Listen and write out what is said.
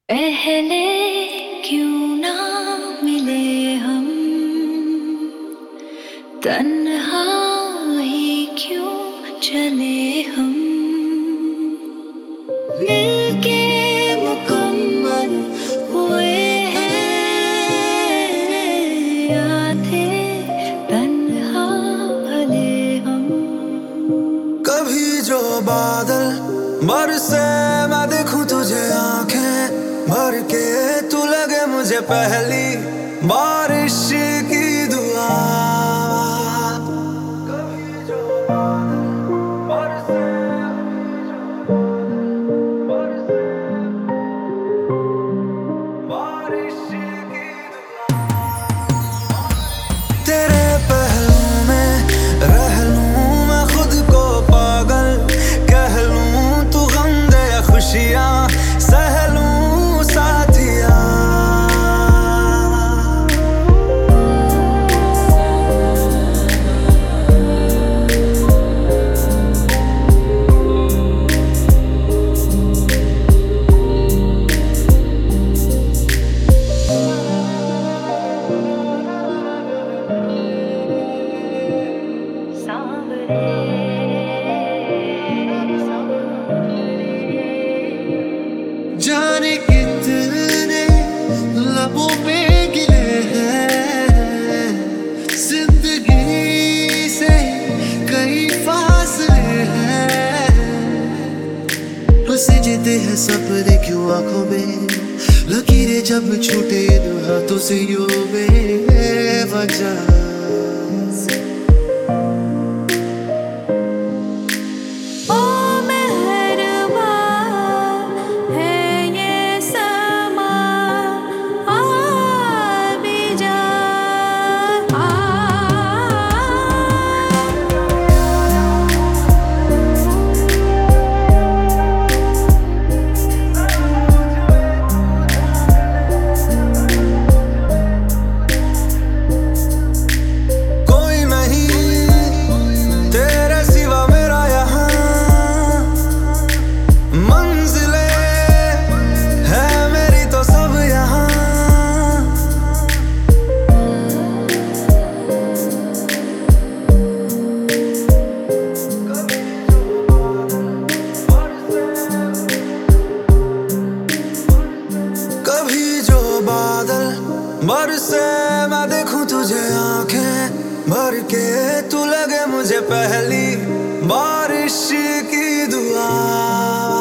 पहले क्यों ना मिले हम, तन्हा ही क्यों चले हम, मिलके मुकम्मल हुए हैं या थे तन्हा भले हम। कभी जो बादल बरसे मैं देखूं तुझे आंखें भर के, तू लगे मुझे पहली बारिश की दुआ। कभी जो बादल बरसे, बरसे बारिश की दुआ। तेरे पहलू में रह लूं मैं खुद को पागल, कह लूं तू गम दे या खुशियां सह लूं साथिया। जाने कितने लबों पे गिले हैं, जिंदगी से कई फासले हैं। बसे जीते हैं सपने क्यों आंखों में, लकीरें जब छूटे इन हाथों से यूं बेवजह। बरसे मैं देखूं तुझे आंखें भर के, तू लगे मुझे पहली बारिश की दुआ।